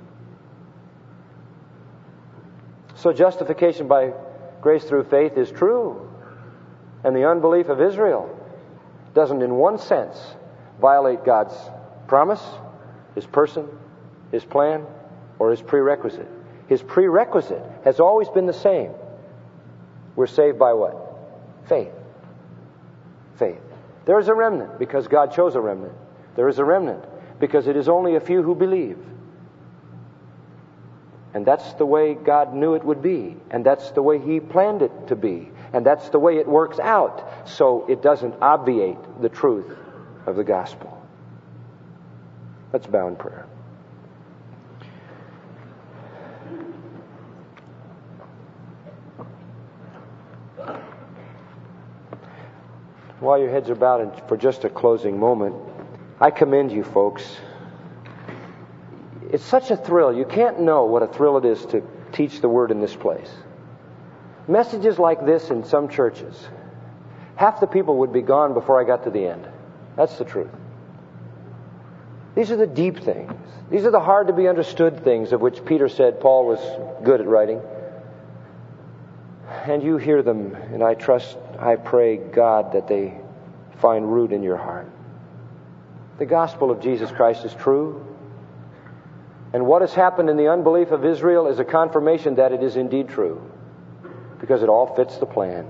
So justification by grace through faith is true. And the unbelief of Israel doesn't in one sense violate God's promise, His person, His plan, or His prerequisite. His prerequisite has always been the same. We're saved by what? Faith. Faith. There is a remnant because God chose a remnant. There is a remnant because it is only a few who believe. And that's the way God knew it would be. And that's the way He planned it to be. And that's the way it works out. So it doesn't obviate the truth of the gospel. Let's bow in prayer. While your heads are bowed, and for just a closing moment, I commend you folks. It's such a thrill. You can't know what a thrill it is to teach the Word in this place. Messages like this in some churches, half the people would be gone before I got to the end. That's the truth. These are the deep things. These are the hard to be understood things of which Peter said Paul was good at writing. And you hear them, and I trust, I pray, God, that they find root in your heart. The gospel of Jesus Christ is true. And what has happened in the unbelief of Israel is a confirmation that it is indeed true. Because it all fits the plan.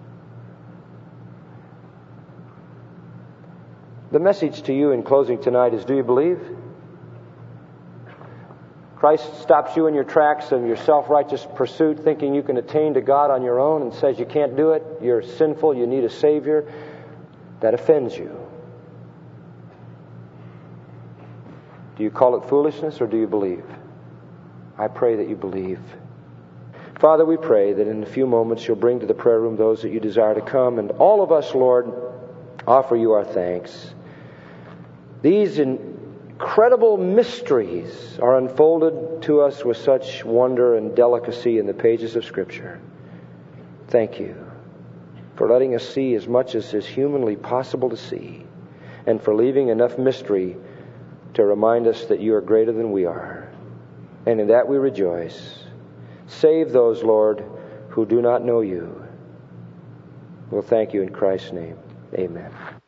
The message to you in closing tonight is, do you believe? Christ stops you in your tracks of your self-righteous pursuit, thinking you can attain to God on your own, and says you can't do it, you're sinful, you need a Savior. That offends you. Do you call it foolishness or do you believe? I pray that you believe. Father, we pray that in a few moments you'll bring to the prayer room those that you desire to come, and all of us, Lord, offer you our thanks. These incredible mysteries are unfolded to us with such wonder and delicacy in the pages of Scripture. Thank you for letting us see as much as is humanly possible to see, and for leaving enough mystery to remind us that you are greater than we are. And in that we rejoice. Save those, Lord, who do not know you. We'll thank you in Christ's name. Amen.